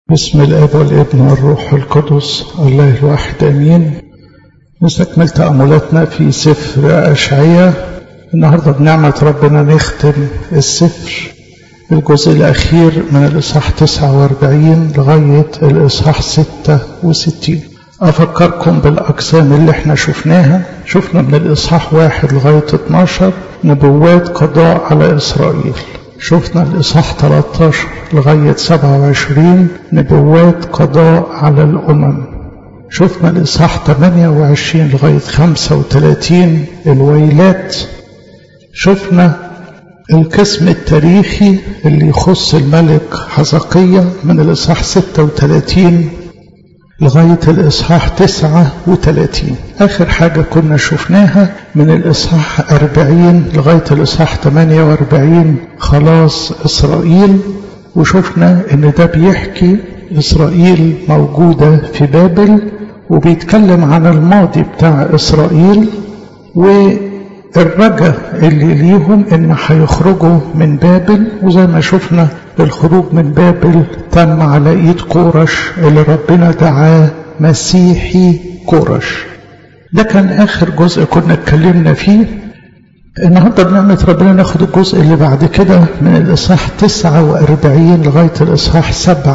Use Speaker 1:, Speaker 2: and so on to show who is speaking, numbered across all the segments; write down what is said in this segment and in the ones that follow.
Speaker 1: بسم الاب والابن والروح القدس الله الواحد امين. نستكمل تأملاتنا في سفر أشعياء. النهارده بنعمة ربنا نختم السفر الجزء الأخير من الإصحاح 49 لغاية الإصحاح 66. أفكركم بالأقسام اللي احنا شفناها. شفنا من الإصحاح 1 لغاية 12 نبوات قضاء على إسرائيل. شفنا الإصحاح 13 لغاية 27 نبوات قضاء على الأمم. شفنا الإصحاح 28 لغاية 35 الويلات. شفنا القسم التاريخي اللي يخص الملك حزقية من الإصحاح 36 لغاية الإصحاح 39. آخر حاجة كنا شفناها من الإصحاح 40 لغاية الإصحاح 48 خلاص إسرائيل. وشفنا إن ده بيحكي إسرائيل موجودة في بابل، وبيتكلم عن الماضي بتاع إسرائيل والرجاء اللي ليهم إن هيخرجوا من بابل. وزي ما شفنا الخروج من بابل تم على ايد كورش اللي ربنا دعاه مسيحي كورش. ده كان اخر جزء كنا اتكلمنا فيه. النهارده بنعمة ربنا ناخد الجزء اللي بعد كده من الاصحاح 49 لغايه الاصحاح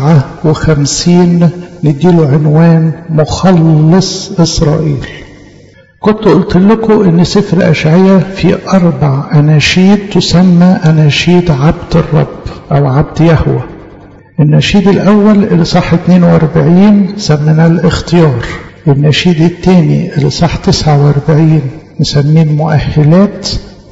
Speaker 1: 57 نديله عنوان مخلص اسرائيل. كنت قلت لكم ان سفر أشعياء في 4 أناشيد تسمى أناشيد عبد الرب أو عبد يهوه. النشيد الأول الإصحاح 42 سميناه الاختيار. النشيد الثاني الإصحاح 49 نسميه المؤهلات.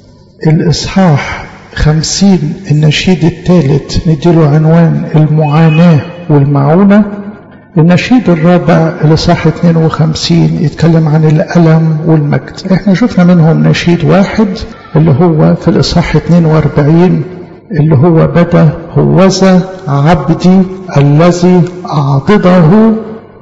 Speaker 1: الإصحاح 50 النشيد الثالث نديله عنوان المعاناة والمعونة. النشيد الرابع الإصحاح 52 يتكلم عن الألم والمجد. احنا شفنا منهم نشيد واحد اللي هو في الإصحاح 42 اللي هو بدأ هوذا عبدي الذي أعضده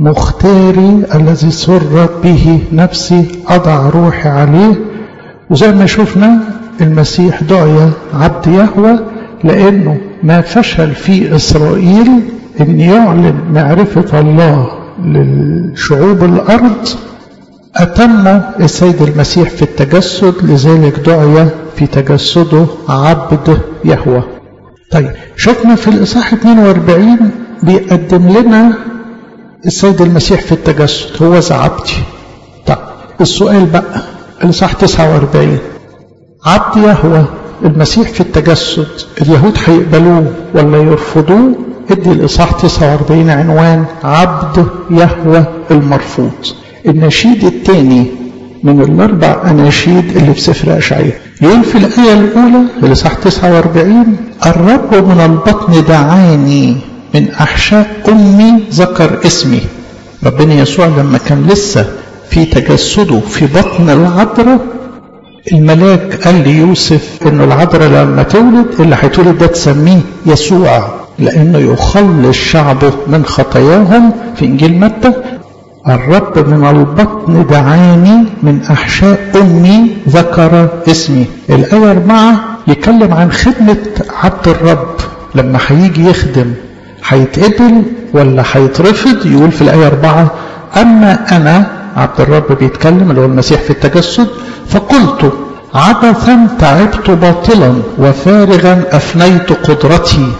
Speaker 1: مختاري الذي سرت به نفسي أضع روحي عليه. وزي ما شفنا المسيح دعي عبد يهوه لأنه ما فشل في إسرائيل أن يعلن معرفة الله للشعوب الأرض أتم السيد المسيح في التجسد، لذلك دعي في تجسده عبد يهوه. طيب شفنا في الإصحاح 42 بيقدم لنا السيد المسيح في التجسد هو ذا عبدي. طيب السؤال بقى الإصحاح 49 عبد يهوه المسيح في التجسد اليهود هيقبلوه ولا يرفضوه؟ ادي الإصحاح 49 عنوان عبد يهوه المرفوض. النشيد الثاني من الأربع أناشيد اللي في سفر أشعياء يقول في الآية الأولى الإصحاح 49 الرب من البطن دعاني من أحشاء أمي ذكر اسمي. ربنا يسوع لما كان لسه في تجسده في بطن العذراء الملاك قال ليوسف إنه العذراء لما تولد اللي هيتولد ده تسميه يسوع لأنه يخلص شعبه من خطاياهم. في إنجيل متى الرب من البطن دعاني من أحشاء أمي ذكر اسمي. الآية 4 يتكلم عن خدمة عبد الرب لما هيجي يخدم هيتقبل ولا هيترفض. يقول في الآية 4 أما أنا عبد الرب بيتكلم اللي هو المسيح في التجسد فقلت عبثا تعبت باطلا وفارغا أفنيت قدرتي.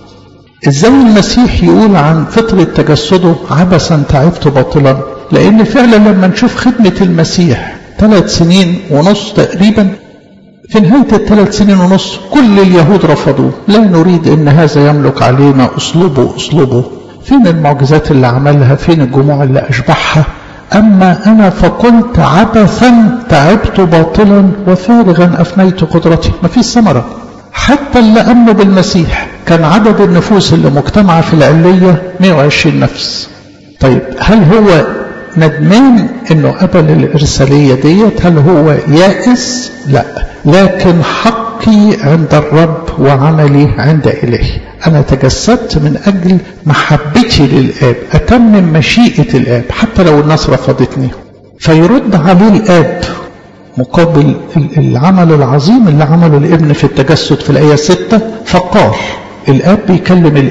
Speaker 1: ازاي المسيح يقول عن فترة تجسده عبثا تعبت باطلا؟ لأن فعلا لما نشوف خدمة المسيح 3 سنين ونص تقريبا، في نهاية ال3 سنين ونص كل اليهود رفضوه. لا نريد ان هذا يملك علينا، اسلوبه. فين المعجزات اللي عملها؟ فين الجموع اللي اشبعها؟ اما انا فقلت عبثا تعبت باطلا وفارغا افنيت قدرتي. ما فيش ثمرة. حتى اللي امنوا بالمسيح كان عدد النفوس اللي مجتمعة في العلية 120 نفس. طيب هل هو ندمان انه قبل الارسالية ديت؟ هل هو يائس؟ لا، لكن حقي عند الرب وعملي عند إلهي. انا تجسدت من اجل محبتي للآب، اتمم مشيئة الآب حتى لو الناس رفضتني. فيرد عليه الآب مقابل العمل العظيم اللي عمله الابن في التجسد في الآية 6 فقال الآب بيكلم الابن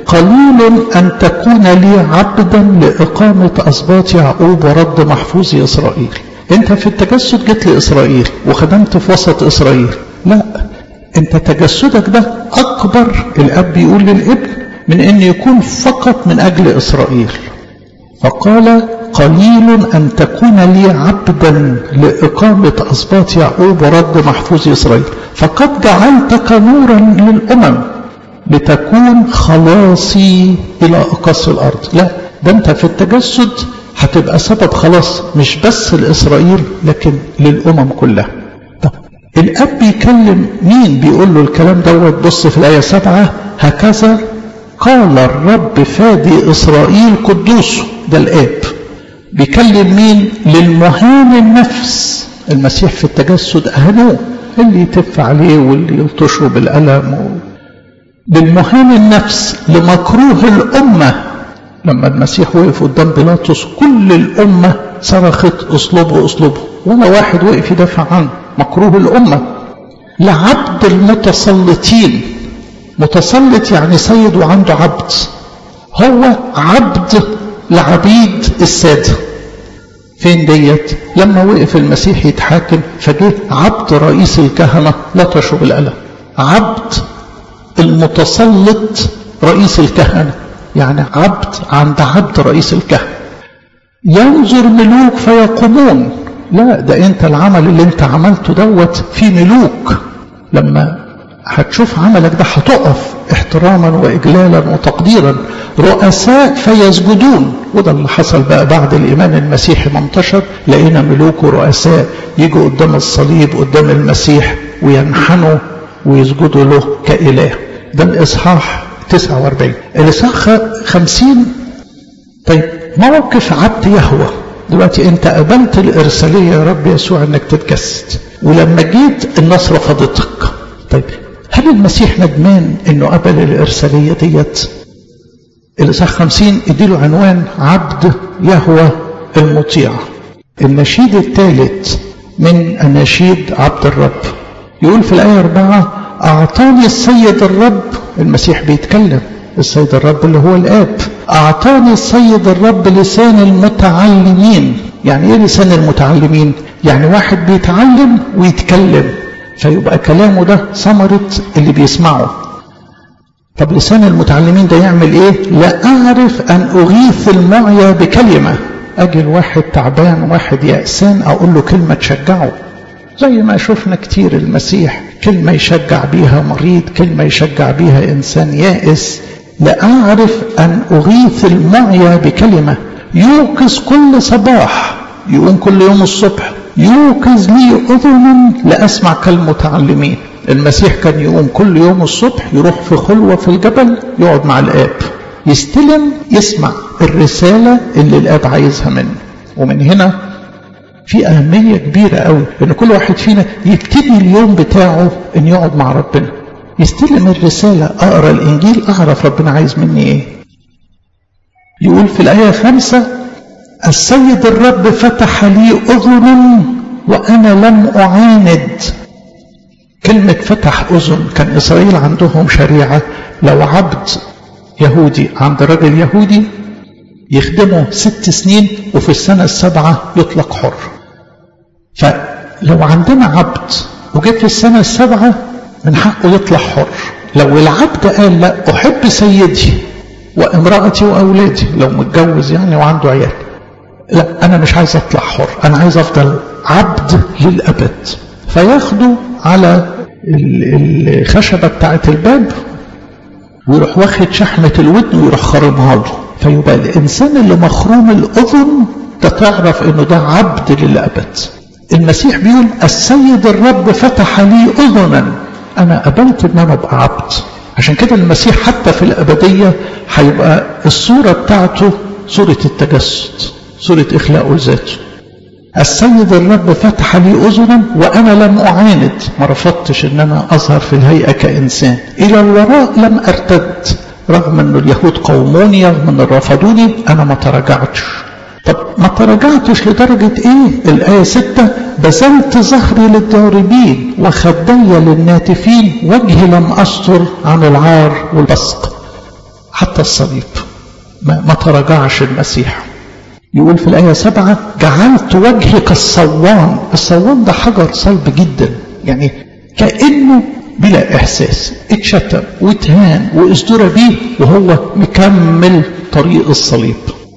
Speaker 1: قليل أن تكون لي عبدا لإقامة أسباط يعقوب ورد محفوظ إسرائيل. أنت في التجسد جيت لإسرائيل وخدمت في وسط إسرائيل، لا، أنت تجسدك ده أكبر، الأب يقول للابن، من أن يكون فقط من أجل إسرائيل. فقال قليل أن تكون لي عبدا لإقامة أسباط يعقوب ورد محفوظ إسرائيل، فقد جعلتك نورا للأمم لتكون خلاصي إلى أقاصي الأرض. لا، ده أنت في التجسد هتبقى سبب خلاص مش بس لإسرائيل لكن للأمم كلها. طب الأب بيكلم مين بيقول له الكلام دوت؟ بص في الآية 7، هكذا قال الرب فادي إسرائيل قدوسه. ده الآب بيكلم مين؟ للمهان النفس. المسيح في التجسد أهانوه، اللي يتف عليه واللي يلطشه بالألم للمهان النفس، لمكروه الأمة. لما المسيح وقف قدام بيلاطس كل الأمة صرخت اصلبه اصلبه، ولا واحد وقف يدافع عنه، مكروه الأمة. لعبد المتسلطين، متسلط يعني سيد وعنده عبد، هو عبد لعبيد السادة. فين ديت؟ لما وقف المسيح يتحاكم فجه عبد رئيس الكهنة لطشه بالقلم، عبد المتسلط رئيس الكهنة، يعني عبد عند عبد رئيس الكهنة. ينظر ملوك فيقومون، لا، ده انت العمل اللي انت عملته دوت في ملوك، لما هتشوف عملك ده هتقف احتراما واجلالا وتقديرا. رؤساء فيسجدون، وده اللي حصل بقى بعد الايمان المسيحي ما انتشر، لقينا ملوك ورؤساء يجوا قدام الصليب قدام المسيح وينحنوا ويسجدوا له كإله. ده الإصحاح 49. الإصحاح 50. طيب موقف عبد يهوه. دلوقتي انت قبلت الإرسالية يا رب يسوع انك تتجسد، ولما جيت الناس رفضتك. طيب هل المسيح ندمان انه قبل الإرسالية ديت؟ الإصحاح 50 اديله عنوان عبد يهوه المطيع. النشيد الثالث من أناشيد عبد الرب يقول في الآية 4: أعطاني السيد الرب. المسيح بيتكلم، السيد الرب اللي هو الآب. أعطاني السيد الرب لسان المتعلمين. يعني إيه لسان المتعلمين؟ يعني واحد بيتعلم ويتكلم، فيبقى كلامه ده ثمرة اللي بيسمعه. طب لسان المتعلمين ده يعمل إيه؟ لا أعرف أن أغيث المعيا بكلمة. أجل واحد تعبان، واحد يأسان، أقول له كلمة تشجعه، زي ما شفنا كتير المسيح كلمة يشجع بيها مريض، كلمة يشجع بيها إنسان يائس. لأعرف أن أغيث المعيا بكلمة. يوقظ كل صباح، يقوم كل يوم الصبح يوقظ لي أذن لأسمع كالمتعلمين. المسيح كان يقوم كل يوم الصبح يروح في خلوة في الجبل يقعد مع الآب، يستلم يسمع الرسالة اللي الآب عايزها منه. ومن هنا في أهمية كبيرة قوي إن كل واحد فينا يبتدي اليوم بتاعه إن يقعد مع ربنا، يستلم الرسالة، أقرأ الإنجيل أعرف ربنا عايز مني إيه. يقول في الآية 5: السيد الرب فتح لي أذن وأنا لم أعاند. كلمة فتح أذن، كان إسرائيل عندهم شريعة لو عبد يهودي عند رجل يهودي يخدمه 6 سنين وفي السنة 7 يطلق حر. فلو عندنا عبد وجيت في السنة 7 من حقه يطلع حر. لو العبد قال لا أحب سيدي وامرأتي وأولادي، لو متجوز يعني وعنده عيال، لا أنا مش عايز أطلع حر، أنا عايز أفضل عبد للأبد، فياخده على الخشبة بتاعت الباب ويروح واخد شحمة الودن ويروح خرمها له. فيبقى الإنسان اللي مخروم الأذن ده تعرف إنه ده عبد للأبد. المسيح بيقول السيد الرب فتح لي أذنا، أنا قبلت إن أنا أبقى عبد. عشان كده المسيح حتى في الأبدية هيبقى الصورة بتاعته صورة التجسد، صورة إخلاقه لذاته. السيد الرب فتح لي أذنا وأنا لم أعاند، ما رفضتش إن أنا أظهر في الهيئة كإنسان. إلى الوراء لم أرتد، رغم أن اليهود قوموني، رغم أن رفضوني، أنا ما تراجعتش. طب ما تراجعتش لدرجة إيه؟ الآية 6: بذلت ظهري للضاربين وخدي للناتفين، وجهي لم أستر عن العار والبصق. حتى الصليب ما تراجعش المسيح. يقول في الآية 7 جعلت وجهي كالصوان. الصوان ده حجر صلب جدا، يعني كأنه بلا إحساس، اتشتم واتهان وازدرى بيه وهو مكمل طريق الصليب.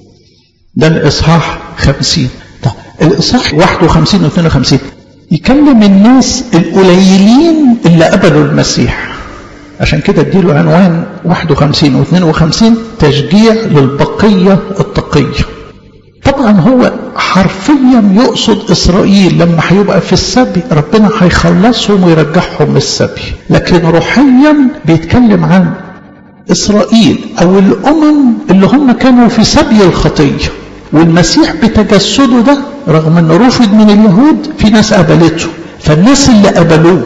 Speaker 1: ده الإصحاح 50. طب الإصحاح 51 و 52 يكلم الناس القليلين اللي قبلوا المسيح، عشان كده اديله عنوان 51 و 52 تشجيع للبقية التقية. طبعا هو حرفيا يقصد إسرائيل لما هيبقى في السبي ربنا هيخلصهم ويرجعهم من السبي، لكن روحيا بيتكلم عن إسرائيل أو الأمم اللي هم كانوا في سبي الخطية، والمسيح بتجسده ده رغم أنه رفض من اليهود في ناس قبلته، فالناس اللي قبلوه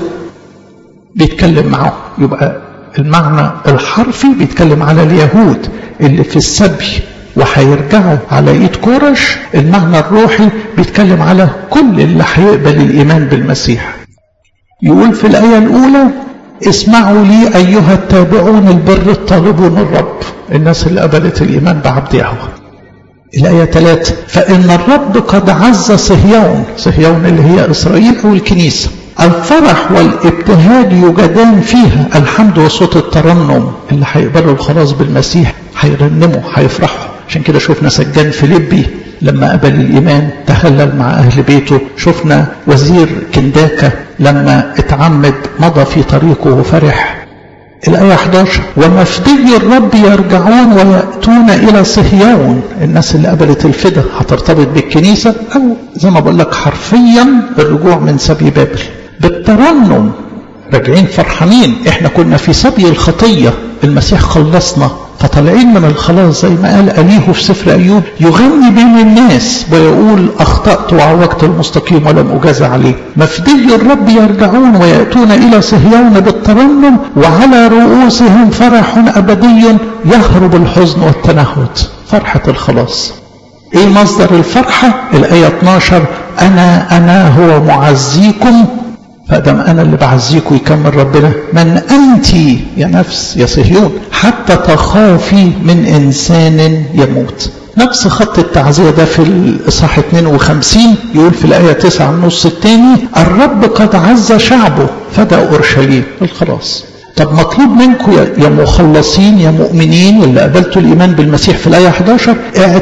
Speaker 1: بيتكلم معهم. يبقى المعنى الحرفي بيتكلم على اليهود اللي في السبي وهيرجعوا على ايد كورش، المعنى الروحي بيتكلم على كل اللي هيقبل الايمان بالمسيح. يقول في الايه الاولى اسمعوا لي ايها التابعون البر الطالبون الرب، الناس اللي قبلت الايمان بعبد يهوه. الايه 3 فان الرب قد عز صهيون، صهيون اللي هي اسرائيل او الكنيسه، الفرح والابتهاج يوجدان فيها، الحمد وصوت الترنم. اللي هيقبلوا الخلاص بالمسيح هيرنموا هيفرحوا. عشان كده شفنا سجان فيليبي لما قبل الإيمان تهلل مع أهل بيته، شفنا وزير كنداكا لما اتعمد مضى في طريقه وفرح. الآية 11 ومفدي الرب يرجعون ويأتون إلى صهيون، الناس اللي قبلت الفدا هترتبط بالكنيسة، أو زي ما بقول لك حرفيا الرجوع من سبي بابل بالترنم، راجعين فرحانين. احنا كنا في سبي الخطية، المسيح خلصنا، فطالعين من الخلاص زي ما قال أليه في سفر أيوب يغني بين الناس ويقول أخطأت وعوجت المستقيم ولم أجاز عليه. مفدي الرب يرجعون ويأتون إلى صهيون بالترنم وعلى رؤوسهم فرح أبدي يهرب الحزن والتنهد. فرحة الخلاص. ايه مصدر الفرحة؟ الآية 12 أنا هو معزيكم، فأدم أنا اللي بعزيكم يكمل ربنا من أنت يا نفس يا صهيون حتى تخافي من إنسان يموت. نفس خط التعزية ده في الإصحاح 52 يقول في الآية 9 النص الثاني الرب قد عز شعبه فدى أورشليم. الخلاص. طب مطلوب منكم يا مخلصين يا مؤمنين اللي قبلتوا الإيمان بالمسيح في الآية 11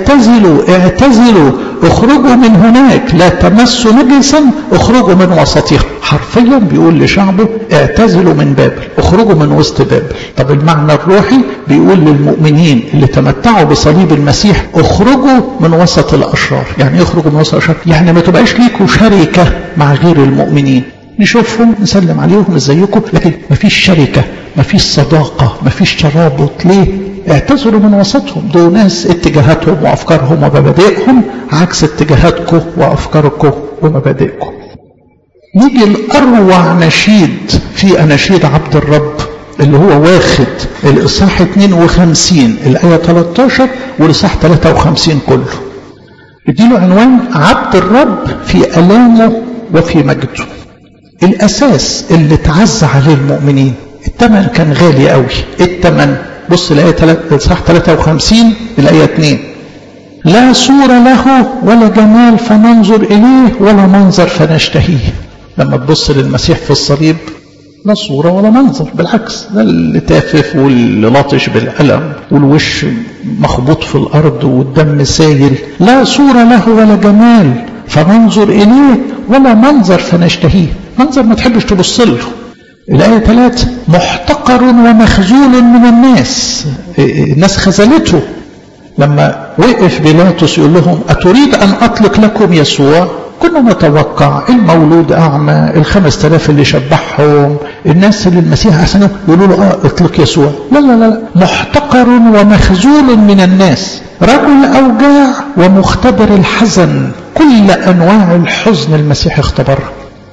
Speaker 1: اعتزلوا اخرجوا من هناك لا تمسوا نجسا اخرجوا من وسطها. حرفيا بيقول لشعبه اعتزلوا من بابل، اخرجوا من وسط بابل. طب المعنى الروحي بيقول للمؤمنين اللي تمتعوا بصليب المسيح اخرجوا من وسط الأشرار. يعني اخرجوا من وسط الأشرار يعني ما تبقاش ليكوا شركة مع غير المؤمنين، نشوفهم نسلم عليهم ازيكم، لكن مفيش شركة مفيش صداقة مفيش ترابط. ليه؟ اعتذروا من وسطهم، دول ناس اتجاهاتهم وافكارهم ومبادئهم عكس اتجاهاتكم وافكاركم ومبادئكم. نيجي الأروع نشيد في أناشيد عبد الرب اللي هو واخد الإصحاح 52 الآية 13 والإصحاح 53 كله. اديله عنوان عبد الرب في ألامه وفي مجده. الأساس اللي تعز عليه المؤمنين، الثمن كان غالي قوي. الثمن بص الآية إصحاح 53 الآية 2 لا صورة له ولا جمال فننظر إليه ولا منظر فنشتهيه. لما تبص للمسيح في الصليب لا صورة ولا منظر، بالعكس ده اللي تافف واللي لطش بالقلم والوش مخبوط في الأرض والدم سايل. لا صورة له ولا جمال فننظر إليه ولا منظر فنشتهيه. منظر ما تحبش تبص له. الآية 3 محتقر ومخزول من الناس، الناس خزلته. لما وقف بيلاطس يقول لهم أتريد أن أطلق لكم يسوع؟ كنا نتوقع المولود أعمى، 5000 اللي شبحهم، الناس اللي المسيح أحسنهم يقولوا له اطلق يسوع. لا لا لا، محتقر ومخزول من الناس، رجل أوجاع ومختبر الحزن، كل أنواع الحزن المسيح اختبرها.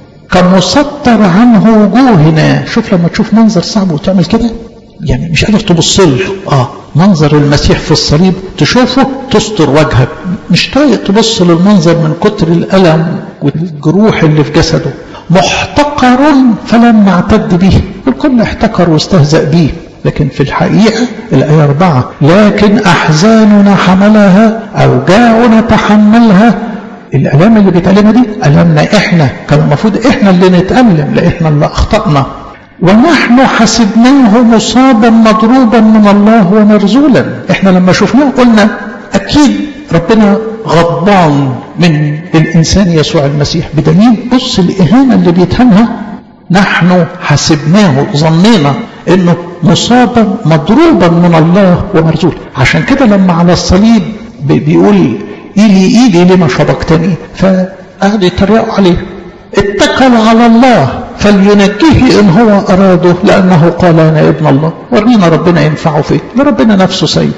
Speaker 1: كمسطر عنه وجوهنا. شوف لما تشوف منظر صعب وتعمل كده يعني مش قادر تبص له. منظر المسيح في الصليب تشوفه تستر وجهك، مش طايق تبص للمنظر من كتر الألم والجروح اللي في جسده. محتقر فلم نعتد به، الكل احتقر واستهزأ به. لكن في الحقيقة الآية 4 لكن أحزاننا حملها أوجاعنا تحملها. الألام اللي بيتألمها دي ألمنا إحنا، كان المفروض إحنا اللي نتألم لإحنا اللي أخطأنا. ونحن حسبناه مصابا مضروبا من الله ومرزولا. إحنا لما شفناه قلنا أكيد ربنا غضبان من الإنسان يسوع المسيح، بدليل بص الإهانة اللي بيتهمها. نحن حسبناه، ظنينا إنه مصابا مضروبا من الله ومرزولا. عشان كده لما على الصليب بيقول إيلي لما شبقتني، فقعدوا يتريقوا عليه. اتكل على الله فلينجيه إن هو أراده لأنه قال أنا ابن الله. ورينا ربنا ينفعه فيه، لربنا نفسه سيده.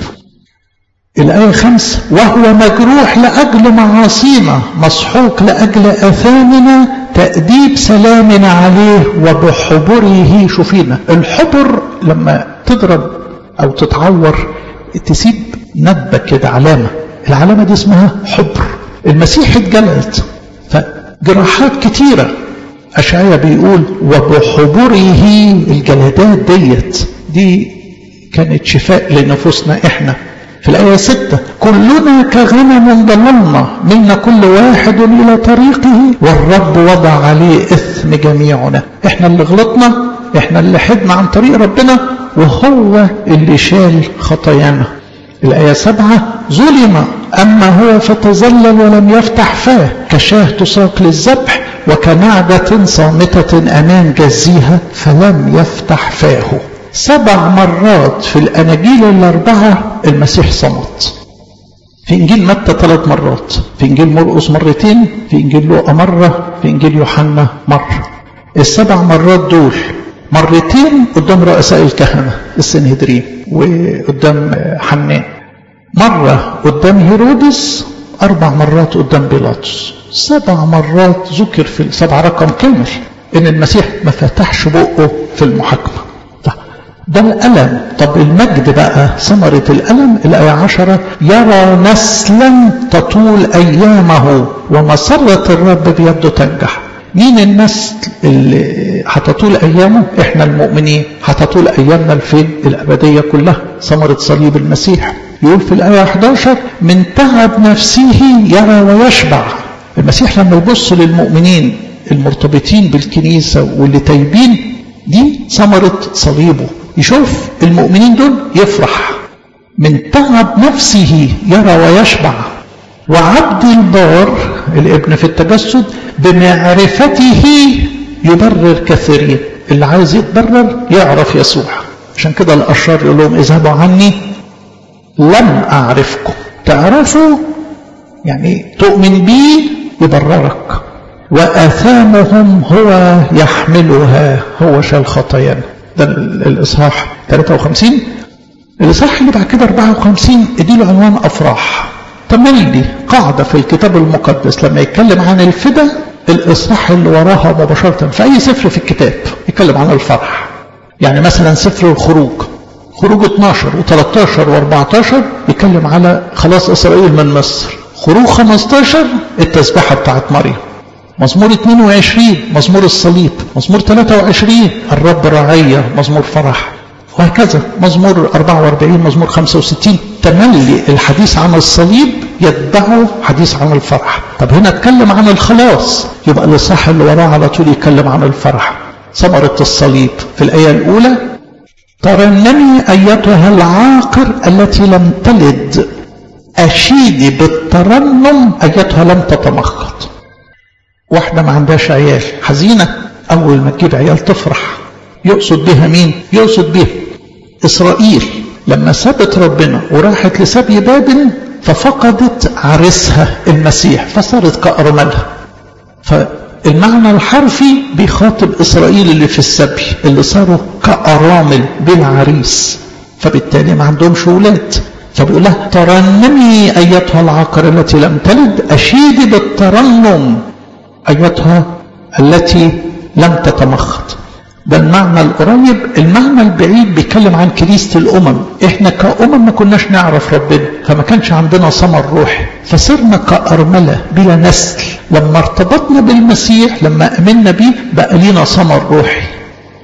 Speaker 1: الآية 5 وهو مجروح لأجل معاصينا مسحوق لأجل أثامنا تأديب سلامنا عليه وبحبره شفينا. الحبر لما تضرب أو تتعور تسيب ندبة كده، علامة، العلامة دي اسمها حبر. المسيح اتجلد فجراحات كتيرة. أشعياء بيقول وبحبره، الجلدات دي كانت شفاء لنفوسنا احنا. في الآية 6 كلنا كغنم ضللنا منا كل واحد إلى طريقه والرب وضع عليه إثم جميعنا. احنا اللي غلطنا، احنا اللي حدنا عن طريق ربنا، وهو اللي شال خطايانا. الآية 7 ظلم أما هو فتذلل ولم يفتح فاه كشاة تساق للذبح وكنعجة صامتة أمام جزيها فلم يفتح فاه. 7 مرات في الأناجيل الأربعة المسيح صمت. في إنجيل متى 3 مرات، في إنجيل مرقس مرتين، في إنجيل لوقا مرة، في إنجيل يوحنا مرة. ال7 مرات دول مرتين قدام رؤساء الكهنة السنهدرين وقدام حنان، مرة قدام هيرودس، 4 مرات قدام بيلاطس. 7 مرات ذكر في 7 رقم كامل إن المسيح ما فتحش بقه في المحاكمة. ده الألم. طب المجد بقى، ثمرة الألم الآية 10 يرى نسلا تطول أيامه ومسرة الرب بيده تنجح. مين النسل اللي هتطول أيامه؟ إحنا المؤمنين هتطول أيامنا الفين الأبدية كلها، ثمرة صليب المسيح. يقول في الآية 11 من تعب نفسه يرى ويشبع. المسيح لما يبص للمؤمنين المرتبطين بالكنيسة واللي تايبين، دي ثمرة صليبه. يشوف المؤمنين دول يفرح. من تعب نفسه يرى ويشبع. وعبد البار الابن في التجسد بمعرفته يبرر كثيرين. اللي عايز يتبرر يعرف يسوع. عشان كده الأشرار يقول لهم اذهبوا عني لم أعرفكم. تعرفوا يعني تؤمن بيه يبررك. وآثامهم هو يحملها، هو شال خطايانا. ده الإصحاح 53. الإصحاح اللي بعد كده 54 اديله عنوان أفراح. تملي قاعدة في الكتاب المقدس لما يتكلم عن الفدا، الإصحاح اللي وراها مباشرة في أي سفر في الكتاب يتكلم عن الفرح. يعني مثلا سفر الخروج، خروج 12 و13 و14 يتكلم على خلاص إسرائيل من مصر. خروج 15 التسبيحة بتاعت مريم. مزمور 22 مزمور الصليب. مزمور 23 الرب راعية مزمور فرح. وهكذا مزمور 44 مزمور 65. تملي الحديث عن الصليب يتبعه حديث عن الفرح. طب هنا اتكلم عن الخلاص، يبقى الإصحاح اللي وراه على طول يتكلم عن الفرح. ثمرة الصليب في الآية الأولى ترنمي أيتها العاقر التي لم تلد، أشيدي بالترنم أيتها لم تتمخض. واحدة ما عندهاش عيال حزينة، أول ما تجيب عيال تفرح. يقصد بها مين؟ يقصد بها إسرائيل لما سابت ربنا وراحت لسبي بابل ففقدت عرسها المسيح فصارت كأرملها. فالمعنى الحرفي بيخاطب إسرائيل اللي في السبي اللي صاروا كأرامل بلا عريس، فبالتالي ما عندهمش أولاد. فبيقول لها ترنمي أيتها العاقر التي لم تلد، أشيدي بالترنم أيتها التي لم تتمخض. ده المعنى القريب. المعنى البعيد بيتكلم عن كنيسة الأمم. إحنا كأمم ما كناش نعرف ربنا، فما كانش عندنا ثمر روحي، فصرنا كأرملة بلا نسل. لما ارتبطنا بالمسيح، لما أمنا بيه، بقى لينا ثمر روحي.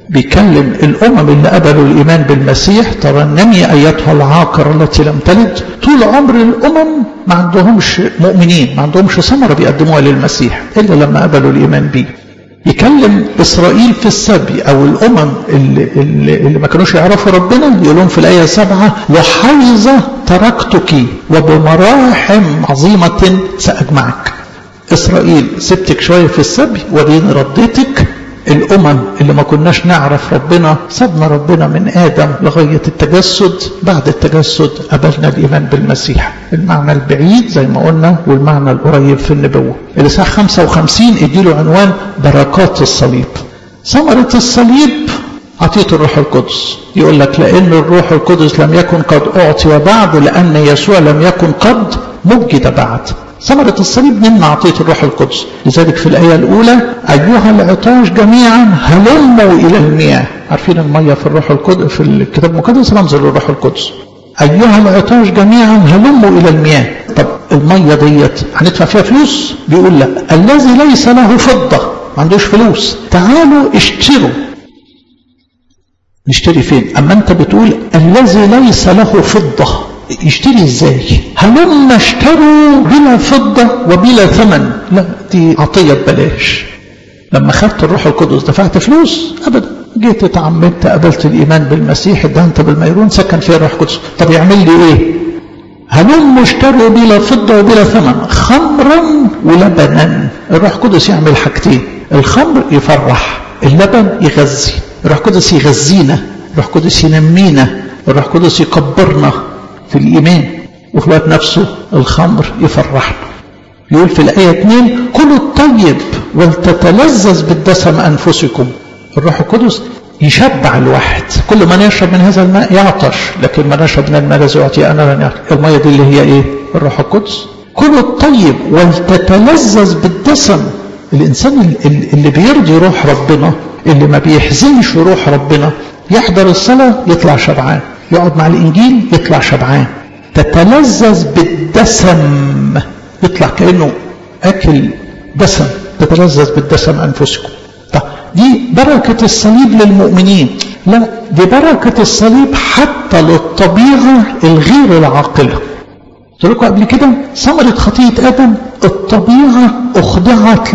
Speaker 1: بيكلم الأمم اللي قبلوا الإيمان بالمسيح. ترنمي أيتها العاقر التي لم تلد. طول عمر الأمم ما عندهمش مؤمنين، ما عندهمش ثمرة بيقدموها للمسيح إلا لما قبلوا الإيمان بيه. يكلم إسرائيل في السبي أو الأمم اللي ما كانوش يعرفوا ربنا، يقول لهم في الآية 7: وحيظة تركتك وبمراحم عظيمة سأجمعك. إسرائيل سبتك شوية في السبي ودين رديتك. الأمم اللي ما كناش نعرف ربنا سبنا ربنا من آدم لغاية التجسد. بعد التجسد قبلنا الإيمان بالمسيح. المعنى البعيد زي ما قلنا والمعنى القريب في النبوة. الإصحاح 55 اديله عنوان بركات الصليب. ثمرة الصليب عطية الروح القدس. يقول لك لأن الروح القدس لم يكن قد أعطي بعد، لأن يسوع لم يكن قد مجد بعد. ثمرة الصليب نمنع عطية الروح القدس. لذلك في الآية الأولى: أيها العطاش جميعا هلموا إلى المياه. عارفين المية في الروح القدس في الكتاب المقدس رمز للروح القدس. أيها العطاش جميعا هلموا إلى المياه. طب المية ديت هندفع فيها فلوس؟ بيقول لا، الذي ليس له فضة، ما عندوش فلوس، تعالوا اشتروا. نشتري فين؟ أما أنت بتقول الذي ليس له فضة، يشتري ازاي؟ هلم اشتروا بلا فضة وبلا ثمن. لا، دي عطية ببلاش. لما خدت الروح القدس دفعت فلوس؟ ابدا. جيت اتعمدت قبلت الايمان بالمسيح، ادهنت بالميرون، سكن فيها الروح القدس. طب يعمل لي ايه؟ هلم اشتروا بلا فضة وبلا ثمن خمرا ولبنا. الروح القدس يعمل حاجتين: الخمر يفرح، اللبن يغذي. الروح القدس يغذينا، الروح القدس ينمينا، الروح القدس يكبرنا في الإيمان، وفي الوقت نفسه الخمر يفرحنا. يقول في الآية 2: كلوا الطيب ولتتلذذ بالدسم أنفسكم. الروح القدس يشبع الواحد. كل من يشرب من هذا الماء يعطش، لكن من يشرب من الماء الذي يعطي أنا لن يعطش. المية دي اللي هي إيه؟ الروح القدس. كلوا الطيب ولتتلذذ بالدسم. الإنسان اللي بيرضي روح ربنا، اللي ما بيحزنش روح ربنا، يحضر الصلاة يطلع شبعان، يقعد مع الإنجيل يطلع شبعان. تتلذذ بالدسم، يطلع كأنه أكل دسم. تتلذذ بالدسم أنفسكم. طب دي بركة الصليب للمؤمنين؟ لا، دي بركة الصليب حتى للطبيعة الغير العاقلة. قلت لكم قبل كده ثمرة خطية آدم الطبيعة أخضعت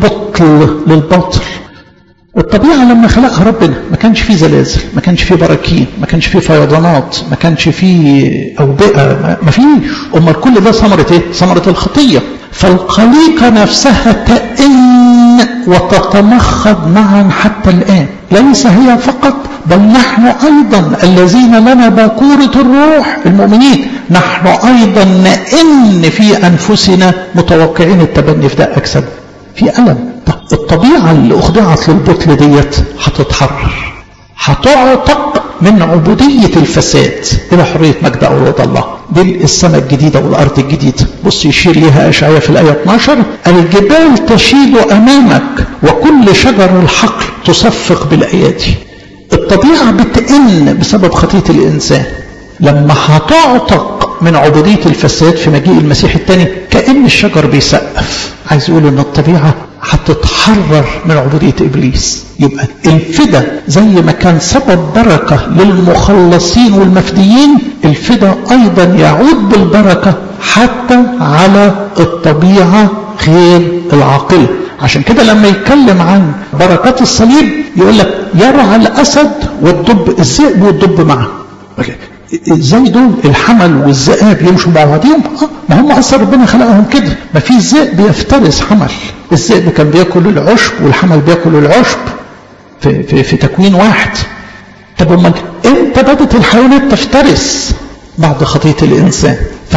Speaker 1: للباطل. الطبيعة لما خلقها ربنا ما كانش فيه زلازل، ما كانش فيه براكين، ما كانش فيه فيضانات، ما كانش فيه أوبئة، ما فيش. أمال كل ده ثمرة إيه؟ ثمرة الخطية. فالخليقة نفسها تئن وتتمخض معا حتى الآن. ليس هي فقط، بل نحن أيضا الذين لنا باكورة الروح المؤمنين، نحن أيضا نئن في أنفسنا متوقعين التبني في داء أجساد. في ألم. الطبيعة اللي أخضعت للبطل ديت هتتحرر، هتعتق من عبودية الفساد إلى حرية مجد أولاد الله. دي السماء الجديدة والأرض الجديدة. بص يشير لها أشعياء في الآية 12: الجبال تشيد أمامك وكل شجر الحقل تصفق بالأيادي. الطبيعة بتئن بسبب خطية الإنسان. لما هتعتق من عبودية الفساد في مجيء المسيح الثاني كأن الشجر بيسقف، عايز يقول ان الطبيعة هتتحرر من عبودية إبليس. يبقى الفدا زي ما كان سبب بركة للمخلصين والمفديين، الفدا أيضا يعود بالبركة حتى على الطبيعة غير العاقلة. عشان كده لما يتكلم عن بركات الصليب يقول لك يرعى الأسد والدب، الذئب والدب معا. ازاي دول الحمل والذئاب يمشوا مع بعضهم؟ ما هم اصلا ربنا خلقهم كده. ما في ذئب بيفترس حمل. الذئب كان بياكل العشب والحمل بياكل العشب في تكوين واحد. طب امال امتى بدت الحيوانات تفترس؟ بعد خطية الانسان.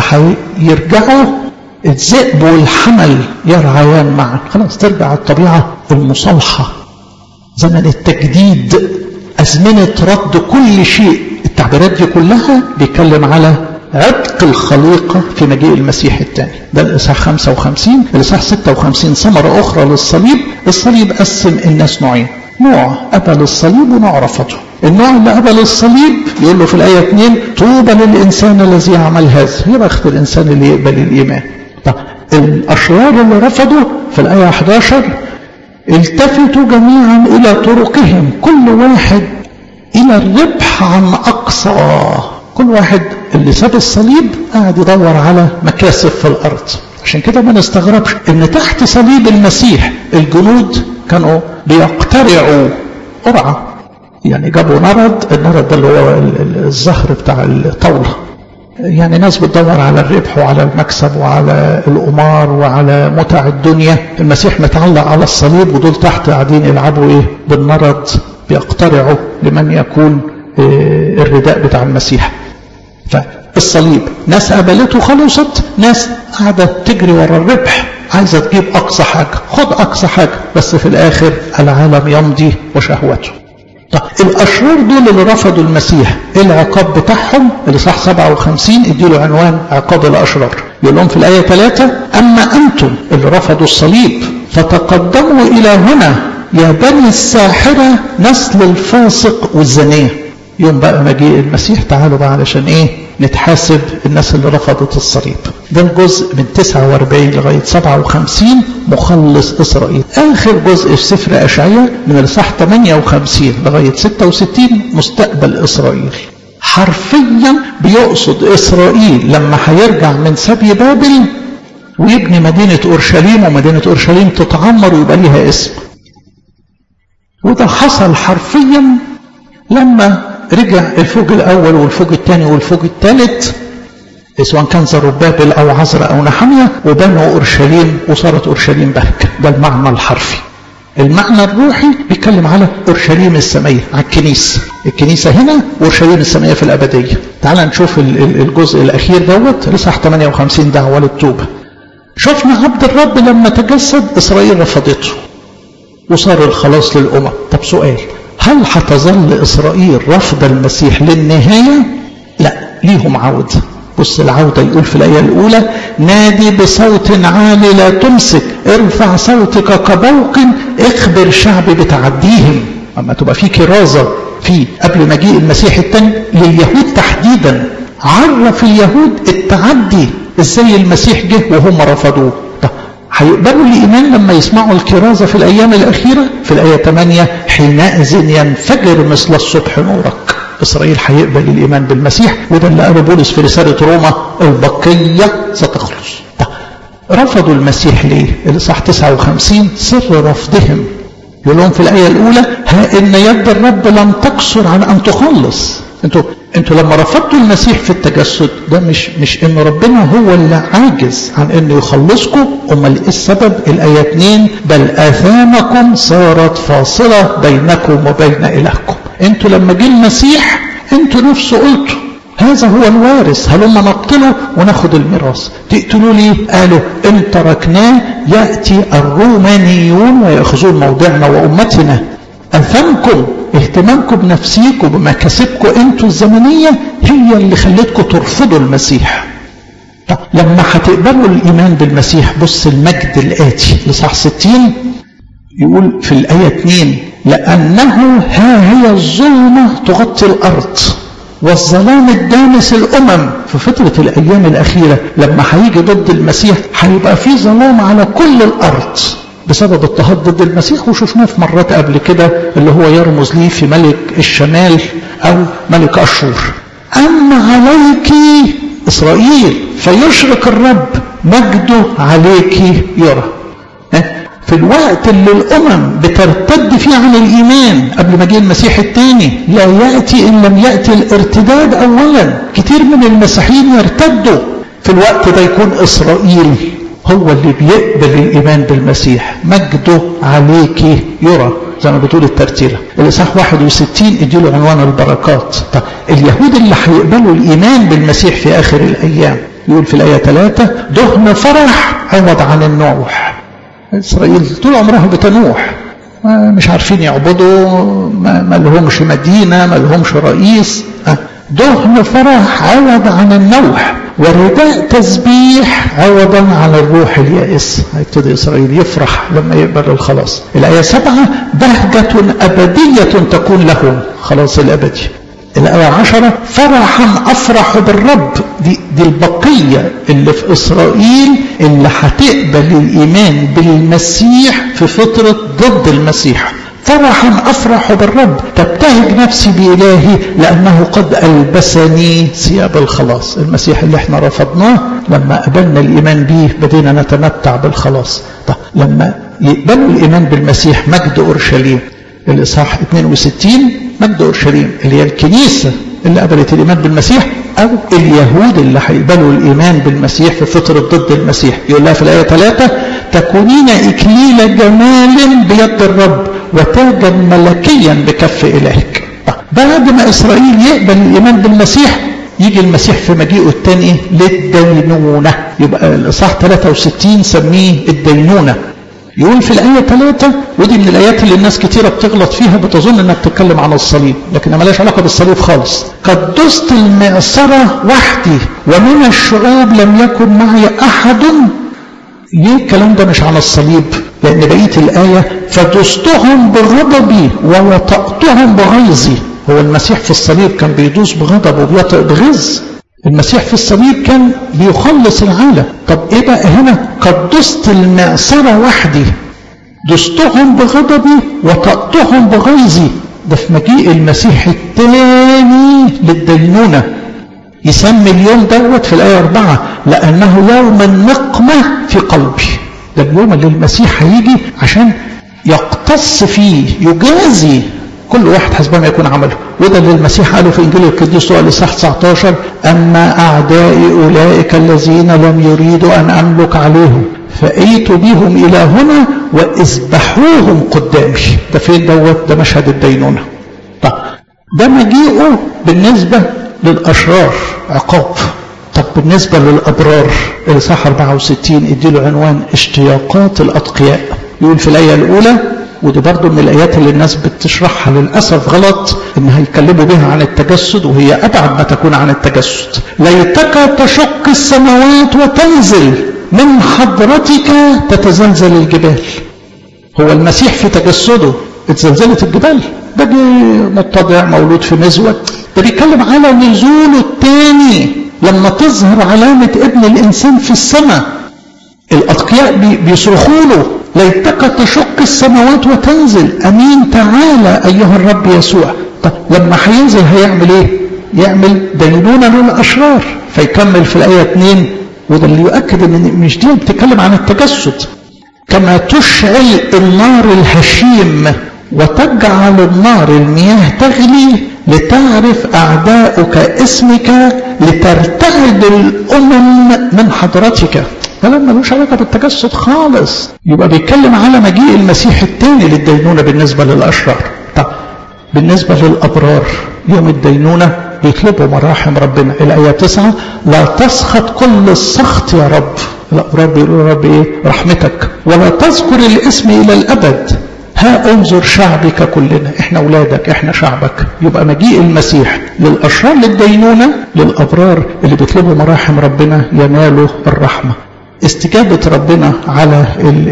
Speaker 1: فهيرجعوا الذئب والحمل يرعيان معا. خلاص ترجع الطبيعة المصالحة، زمن التجديد، أزمنة رد كل شيء. التعبيرات دي كلها بيتكلم على عتق الخليقة في مجيء المسيح الثاني. ده الإصحاح 55. الإصحاح 56 ثمرة أخرى للصليب. الصليب قسم الناس نوعين: نوع قبل الصليب ونوع رفضه. النوع اللي قبل الصليب يقول له في الآية 2: طوبى للإنسان الذي يعمل هذا. يا بخت الإنسان اللي يقبل الإيمان. طب الأشرار اللي رفضوا في الآية 11: التفتوا جميعا إلى طرقهم، كل واحد إلى الربح عن أقصى. كل واحد اللي ساب الصليب قاعد يدور على مكاسب في الأرض. عشان كده ما نستغربش إن تحت صليب المسيح الجنود كانوا بيقترعوا قرعة، يعني جابوا نرد، النرد ده اللي هو الزهر بتاع الطاولة، يعني ناس بتدور على الربح وعلى المكسب وعلى القمار وعلى متع الدنيا. المسيح متعلق على الصليب ودول تحت قاعدين يلعبوا ايه بالنرد، بيقترعوا لمن يكون الرداء بتاع المسيح. فالصليب ناس قبلته خلصت، ناس قاعدة تجري ورا الربح، عايزة تجيب أقصى حاجة، خد أقصى حاجة، بس في الآخر العالم يمضي وشهوته. طيب الأشرار دول اللي رفضوا المسيح، العقاب بتاعهم اللي صح 57 اديله عنوان عقاب الأشرار. يقول لهم في الآية 3: أما أنتم اللي رفضوا الصليب فتقدموا إلى هنا يا بني الساحرة نسل الفاسق والزنية. يوم بقى مجيء المسيح تعالوا بقى علشان ايه نتحاسب الناس اللي رفضت الصليب. ده الجزء من 49 لغاية 57 مخلص إسرائيل. آخر جزء في سفر أشعياء من الإصحاح 58 لغاية 66 مستقبل إسرائيل. حرفيا بيقصد إسرائيل لما هيرجع من سبي بابل ويبني مدينة أورشليم، ومدينة أورشليم تتعمر ويبقى ليها اسم. وده حصل حرفيا لما رجع الفوج الأول والفوج الثاني والفوج الثالث، سواء كان زربابل أو عزرا أو نحمية، وبنوا أورشليم وصارت أورشليم بهجة. ده المعنى الحرفي. المعنى الروحي بيتكلم على أورشليم السمائية، على الكنيسة. الكنيسة هنا وأورشليم السمائية في الأبدية. تعال نشوف الجزء الأخير دوت لصح 58 دعوة للتوبة. شفنا عبد الرب لما تجسد إسرائيل رفضته وصار الخلاص للأمم. طب سؤال، هل هتظل إسرائيل رفض المسيح للنهاية؟ لا، ليهم عودة. بص العودة يقول في الآية الأولى: نادي بصوت عالي لا تمسك، ارفع صوتك كبوق، اخبر شعبي بتعديهم. أما تبقى في كرازة في قبل مجيء المسيح الثاني لليهود تحديدا، عرف اليهود التعدي ازاي المسيح جه وهم رفضوه. هيقبلوا الإيمان لما يسمعوا الكرازة في الأيام الأخيرة. في الآية 8: حينئذ ينفجر مثل الصبح نورك. إسرائيل هيقبل الإيمان بالمسيح، وده اللي قاله بولس في رسالة روما: البقية ستخلص. رفضوا المسيح ليه؟ الإصحاح 59 سر رفضهم. يقول لهم في الآية الأولى: ها إن يد الرب لم تقصر على أن تخلص. انتوا لما رفضتوا المسيح في التجسد ده مش ان ربنا هو اللي عاجز عن انه يخلصكم. امال ايه السبب؟ الآية 2: بل آثامكم صارت فاصلة بينكم وبين إلهكم. انتوا لما جه المسيح انتوا نفسه قلتوا هذا هو الوارث، هلما نقتله وناخد الميراث. تقتلوا ليه؟ قالوا ان تركناه يأتي الرومانيون ويأخذون موضعنا وأمتنا. أثامكم، اهتمامكم بنفسيكم بمكاسبكم انتوا الزمنية هي اللي خلتكم ترفضوا المسيح. طب لما هتقبلوا الإيمان بالمسيح، بص المجد الآتي لصح 60 يقول في الآية 2: لأنه ها هي الظلمة تغطي الأرض والظلام الدامس الأمم. في فترة الأيام الأخيرة لما هيجي ضد المسيح هيبقى في ظلام على كل الأرض بسبب اضطهاد ضد المسيح. وشفناه في مرات قبل كده اللي هو يرمز ليه في ملك الشمال أو ملك أشور. أما عليك إسرائيل فيشرق الرب مجده عليك يرى. في الوقت اللي الأمم بترتد فيه عن الإيمان قبل ما جه المسيح الثاني، لا يأتي إن لم يأتي الارتداد أولا. كتير من المسيحيين يرتدوا في الوقت ده، يكون إسرائيل هو اللي بيقبل الإيمان بالمسيح. مجده عليك يرى زي ما بتقول الترتيلة. الإصحاح 61 اديله عنوان البركات. طب اليهود اللي هيقبلوا الإيمان بالمسيح في آخر الأيام يقول في الآية 3: دهن فرح عوض عن النوح. إسرائيل طول عمرها بتنوح، مش عارفين يعبدوا، ما لهمش مدينة، ما لهمش رئيس. دهن فرح عوض عن النوح ورداء تسبيح عوضا عن الروح اليائس. هيبتدي إسرائيل يفرح لما يقبل الخلاص. الآية 7: بهجة أبدية تكون لهم، خلاص الأبدي. الآية 10 فرحا أفرح بالرب. دي البقية اللي في إسرائيل اللي هتقبل الإيمان بالمسيح في فترة ضد المسيح. فرحا أفرح بالرب تبتهج نفسي بإلهي لأنه قد ألبسني ثياب الخلاص. المسيح اللي احنا رفضناه لما قبلنا الإيمان به بدينا نتمتع بالخلاص. طب لما يقبلوا الإيمان بالمسيح مجد أورشليم، الإصحاح 62 مجد أورشليم اللي هي الكنيسة اللي قبلت الإيمان بالمسيح، أو اليهود اللي هيقبلوا الإيمان بالمسيح في فترة ضد المسيح. يقول لها في الآية 3 تكونين إكليل جمال بيد الرب وتاجا ملكيا بكف إلهك. بعد ما إسرائيل يقبل الإيمان بالمسيح يجي المسيح في مجيئه الثاني للدينونة. يبقى الإصحاح 63 سميه الدينونة. يقول في الآية 3، ودي من الآيات اللي الناس كتيرة بتغلط فيها، بتظن انها بتتكلم عن الصليب، لكنها مالهاش علاقة بالصليب خالص. قد دست المعصرة وحدي ومن الشعوب لم يكن معي أحد. ليه الكلام ده مش عن الصليب؟ لأن بقية الآية فدستهم بغضبي ووطأتهم بغيظي. هو المسيح في الصليب كان بيدوس بغضب وبيطأ بغيظ؟ المسيح في الصليب كان بيخلص العالم. طب ايه بقى هنا؟ قد دست المعصرة وحدي، دستهم بغضبي وطأتهم بغيظي. ده في مجيء المسيح الثاني للدينونة. يسمي اليوم دوت في الآية 4 لأنه يوم النقمة في قلبي. ده اليوم اللي المسيح هيجي عشان يقتص فيه، يجازي كل واحد حسب ما يكون عمله. وده اللي المسيح قاله في إنجيل القديس لوقا الإصحاح 19 أما أعدائي أولئك الذين لم يريدوا أن أملك عليهم فأيت بهم إلى هنا وإذبحوهم قدامي. ده فين دوت؟ ده مشهد الدينونة. طب ده مجيئه بالنسبة للأشرار عقاب. طب بالنسبة للأبرار الإصحاح 64 اديله عنوان اشتياقات الأتقياء. يقول في الآية الأولى، ودي برضو من الآيات اللي الناس بتشرحها للأسف غلط، إنها يتكلموا بها عن التجسد وهي أبعد ما تكون عن التجسد. ليتك تشق السماوات وتنزل من حضرتك تتزلزل الجبال. هو المسيح في تجسده اتزلزلت الجبال؟ ده جه متضع مولود في مزود. ده بيتكلم على نزوله الثاني لما تظهر علامة ابن الإنسان في السماء. الأتقياء بيصرخوا له ليتك تشق السماوات وتنزل، أمين تعالى أيها الرب يسوع. طب لما هينزل هيعمل إيه؟ يعمل دينونة للأشرار. فيكمل في الآية 2، وده اللي يؤكد ان مش دي بتتكلم عن التجسد. كما تشعل النار الهشيم وتجعل النار المياه تغلي لتعرف أعداؤك اسمك لترتعد الأمم من حضرتك. كلام ملوش علاقة بالتجسد خالص. يبقى بيتكلم على مجيء المسيح الثاني للدينونة بالنسبة للأشرار. طب بالنسبة للأبرار يوم الدينونة بيطلبوا مراحم ربنا. الآية 9 لا تسخط كل السخط يا رب. الأبرار بيقولوا يا رب إيه؟ رحمتك. ولا تذكر الاسم إلى الأبد. ها انظر شعبك كلنا، احنا أولادك، احنا شعبك. يبقى مجيء المسيح للأشرار للدينونة، للأبرار اللي بيطلبوا مراحم ربنا ينالوا الرحمة. استجابة ربنا على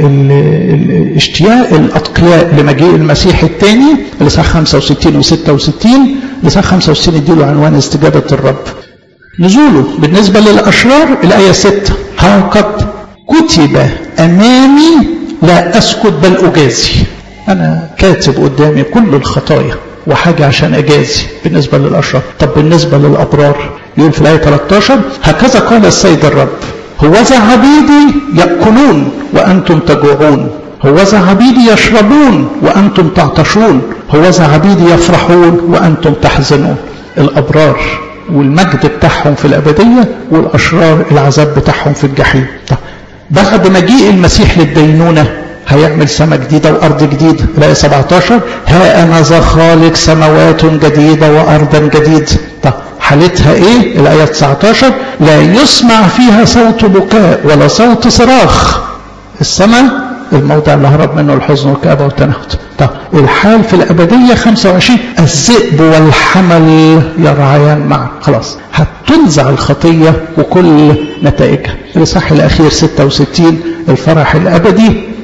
Speaker 1: اشتياق الأتقياء لمجيء المسيح الثاني الإصحاح 65 و66. الإصحاح 65 اديله عنوان استجابة الرب. نزوله بالنسبة للأشرار الآية 6 ها قد كتب أمامي لا أسكت بل أجازي. أنا كاتب قدامي كل الخطايا وحاجة عشان أجازي بالنسبة للأشرار. طب بالنسبة للأبرار يقول في الآية 13 هكذا قال السيد الرب هوذا عبيدي يأكلون وأنتم تجوعون، هوذا عبيدي يشربون وأنتم تعطشون، هوذا عبيدي يفرحون وأنتم تحزنون. الأبرار والمجد بتاعهم في الأبدية، والأشرار العذاب بتاعهم في الجحيم. بعد مجيء المسيح للدينونة هيعمل سماء جديدة وأرض جديدة. الآية 17 ها أنا ذا خالق سماوات جديدة وأرضا جديد. حالتها ايه؟ الآية 19 لا يسمع فيها صوت بكاء ولا صوت صراخ. السماء الموضع اللي هرب منه الحزن والكآبة والتنهد. الحال في الأبدية 25 الذئب والحمل يرعيان معا. خلاص هتنزع الخطية وكل نتائجها. الإصحاح الأخير 66 الفرح الأبدي.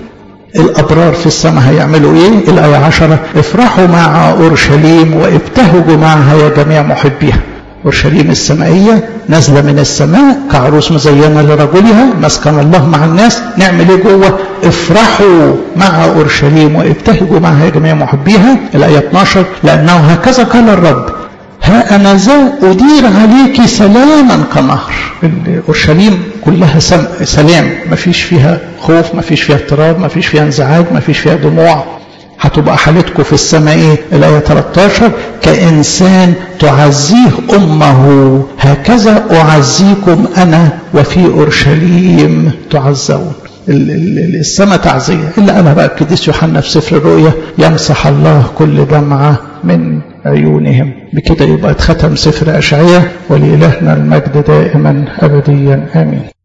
Speaker 1: الأبرار في السماء هيعملوا إيه؟ الآية 10: افرحوا مع أورشليم وابتهجوا معها يا جميع محبيها. أورشليم السمائية نازلة من السماء كعروس مزينة لرجلها، مسكن الله مع الناس. نعمل إيه جوه؟ افرحوا مع أورشليم وابتهجوا معها يا جميع محبيها. الآية 12: لأنه هكذا قال الرب: ها أنا ذا أدير عليك سلاما كنهر. أورشليم كلها سلام، ما فيش فيها خوف، ما فيش فيها اضطراب، ما فيش فيها انزعاج، ما فيش فيها دموع. هتبقى حالتكم في السماء ايه؟ الآية 13: كإنسان تعزيه أمه هكذا أعزيكم أنا وفي أورشليم تعزون. السماء تعزية. إلا قالها بقى القديس يوحنا في سفر الرؤيا: يمسح الله كل دمعة من عيونهم. بكده يبقى اتختم سفر أشعياء، ولإلهنا المجد دائما أبديا آمين.